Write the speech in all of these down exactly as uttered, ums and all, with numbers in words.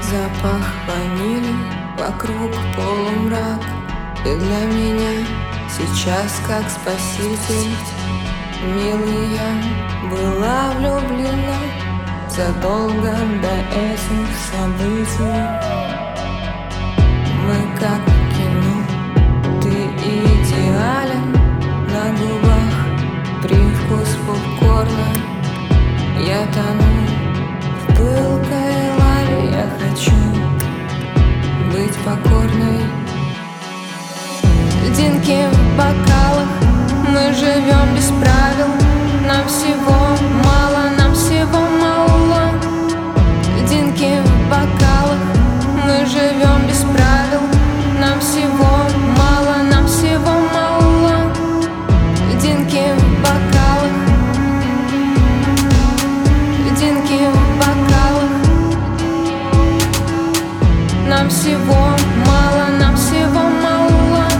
Запах ванили, вокруг полумрак. Ты для меня сейчас как спаситель. Милый, я была влюблена задолго до этих событий. Мы как в кино, ты идеален. На губах привкус попкорна. Я тону в пылкой лаве. Я хочу быть покорной. Льдинки в бокалах. Мы живем без правил. Нам всего мало, нам всего мало. Льдинки в бокалах. Мы живем без правил. Нам всего мало, нам всего мало. Льдинки в бокалах. Льдинки в бокалах. Нам всего мало, нам всего мало.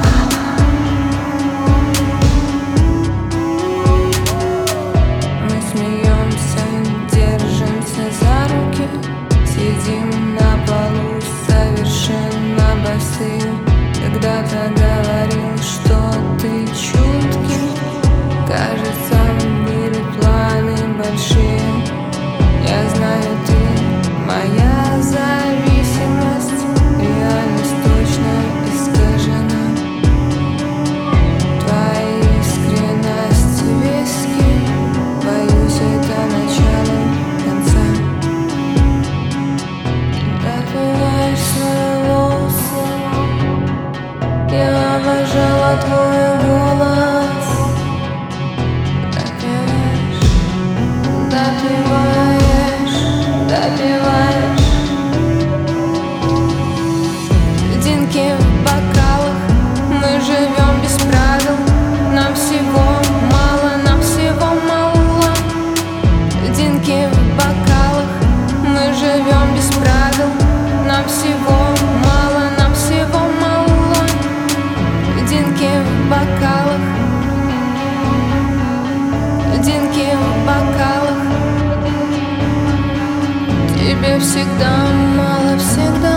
Мы смеемся, держимся за руки. Сидим на полу совершенно босые. Когда-то говорил, что ты чуткий. Кажется, были планы большие. Я знаю, ты моя зависимость. Реальность точно искажена. Твоя искренность виски. Боюсь, это начало конца. Допиваешь свои волосы. Я обожала твой голос. Допиваешь, допиваешь, допиваешь. Льдинки в бокалах. Мы живем без правил. Нам всего мало, нам всего мало. Льдинки в бокалах. Мы живем без правил. Нам всего мало, нам всего мало. Льдинки в бокалах. Льдинки в бокалах. Тебе всегда мало, всегда